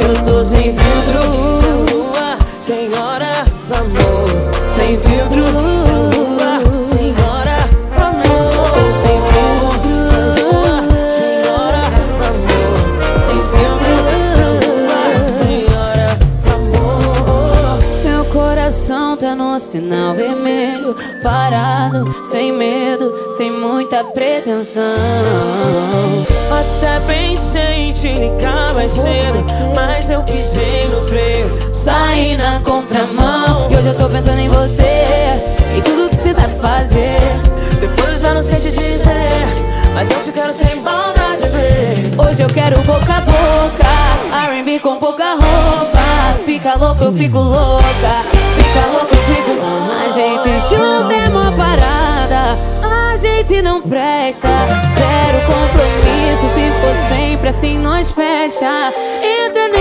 hoje eu tô sem filtro. Sem lua, sem hora pro amor. Sem filtro, sem lua, sem hora pro amor. Sem filtro, sem lua, sem hora pro amor. Sem filtro, sem lua, sem hora pro amor. Meu coração tá no sinal vermelho, parado, sem medo, sem muita pretensão. Até pensei em te ligar mais cedo, mas eu pisei no freio, saí na contramão. E hoje eu tô pensando em você e tudo que cê sabe fazer. Depois eu já não sei te dizer, mas eu te quero sem maldade, baby. Hoje eu quero boca a boca, R&B com pouca roupa. Fica louco, eu fico louca. Fica louco, eu fico louca. A gente junto é mó parada, a gente não presta. Zero compromisso, se for sempre assim nós fecha. Entra